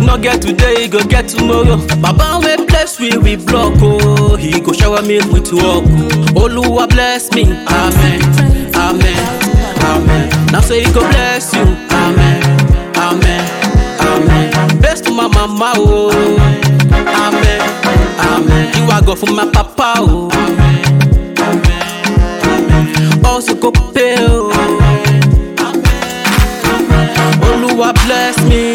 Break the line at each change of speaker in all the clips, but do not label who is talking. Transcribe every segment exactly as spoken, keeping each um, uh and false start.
no get today, he go get tomorrow. Baba wey bless we we block oh, he go shower me with work. Oluwa bless me, amen, amen, amen. Now say he go bless you, amen, amen, amen. Best to my mama oh, amen, amen. You are God for my papa oh, amen, amen. Also go pay oh, amen, amen. Oluwa bless me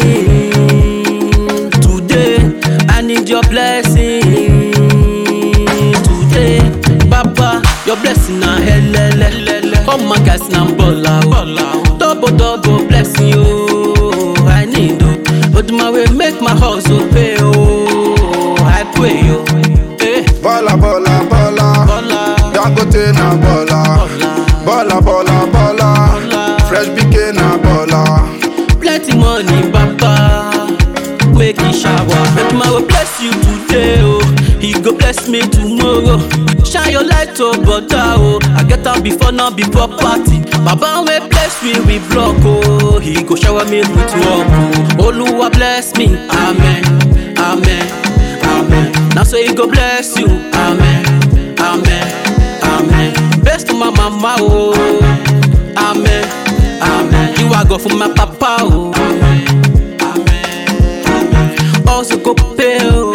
today, I need your blessing today. Baba, your blessing na helele. Come my guys na bola oh, double double blessing oh, I need oh. But my way make my hustle pay oh, I pray oh. Hey.
Bola bola bola,
Bola,
Dangote na bola, bola bola bola, fresh B K na bola.
plenty money, Baba, make it shower. Make my way bless you today oh, he go bless me tomorrow. Shine your light oh, brother oh, I get am before now be property. Baba wey bless me we block oh, he go shower me with work oh. Oluwa bless me, amen, amen, amen. Now say he go bless you, amen, amen, amen. Best to my mama oh, amen, amen. You are God for my papa oh, amen, amen, amen. Also go pay oh,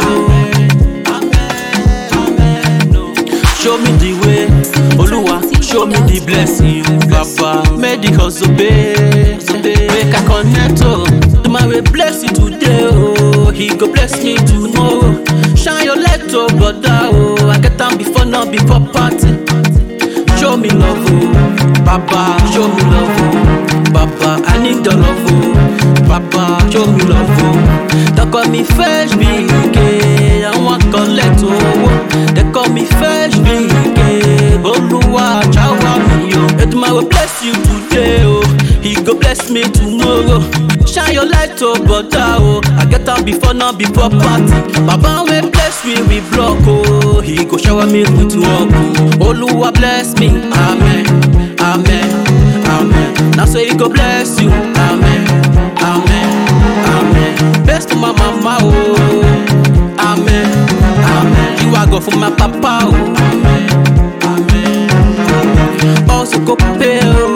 show me the way, Oluwa, show me the blessing, Baba. Make the hustle pay, make I connect oh. Do my way bless you today oh, he go bless me tomorrow. Shine your light oh, brother oh, I get am before now be property. Show me love oh, Baba, show me love oh, Baba. I need your love oh, Baba, show me love oh. They call me fresh B K, I want collect oh. They call me fresh B K, Oluwa shower me oh. Let my way bless you today oh, he go bless me tomorrow. Shine your light oh, brother oh, I get am before now be property. Baba wey bless me we block oh, he go shower me with work oh. Oluwa bless me, amen, amen, amen. Now say he go bless you, amen, amen, amen. Best to my mama oh, amen, amen. You are God for my papa oh, amen, amen, amen. Also go pay oh,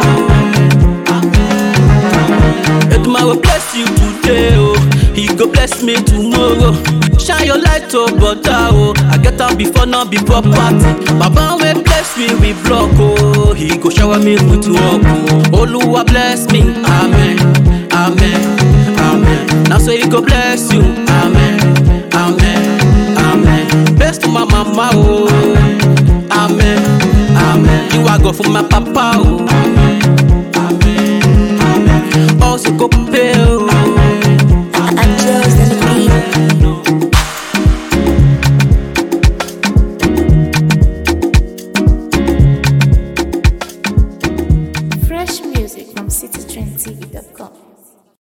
let my way bless you today oh, he go bless me tomorrow. Shine your light oh, brother oh, I get am before now be property. Baba wey bless me we block oh, he go shower me with work oh. Oluwa bless me, amen, amen, amen. Now say he go bless you, amen, amen.